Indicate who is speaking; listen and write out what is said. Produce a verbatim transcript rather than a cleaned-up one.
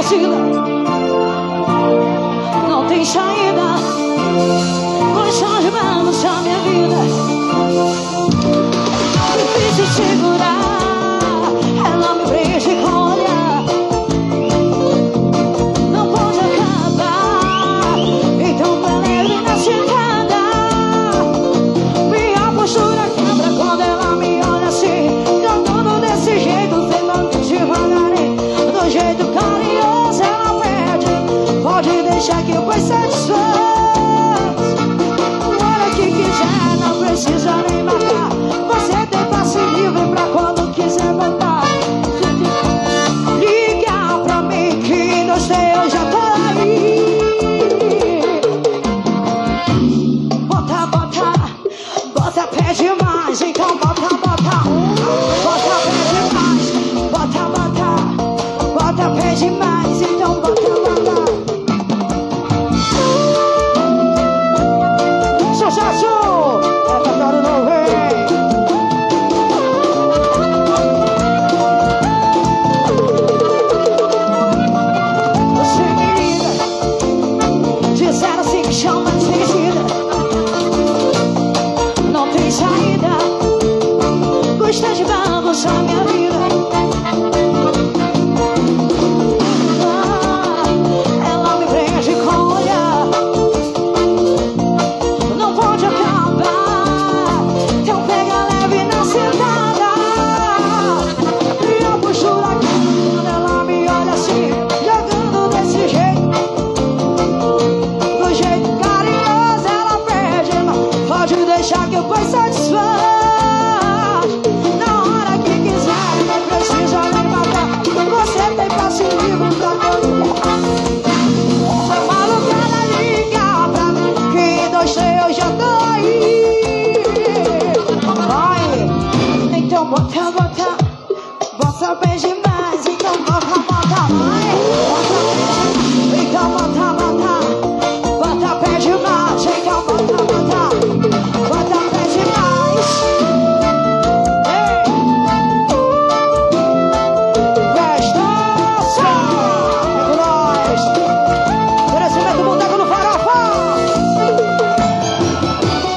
Speaker 1: descida, não tem saída. Coração de balança minha vida, difícil segurar. Ela me prende com o olhar, não pode acabar. Então tá leve na sentada. Minha postura quebra quando ela me olha assim, jogando desse jeito, tentando devagarinho, do jeito carinhoso ela pede. Pode deixar que eu vou satisfazer. Hora que quiser, não precisa nem marcar. Você tem passe livre pra quando quiser voltar. Liga pra mim que não sei, eu já tô aí. Bota, bota, bota, pede mais. Então bota, bota, bota, pede mais. Bota, bota, bota, pede mais. Então bota, bota. Gosta de bagunçar minha vida. Ah, ela me prende com o olhar, não pode acabar. Então pega leve na sentada. E eu puxo a quando ela me olha assim, jogando desse jeito, do jeito carinhoso ela pede. Pode deixar que eu vou satisfazer. Você tem passe livre pra mim. Só falo que ela liga pra mim, que dois, três, eu já tô aí. Vai, então bota, bota, bota bem demais. Então bota, bota mais.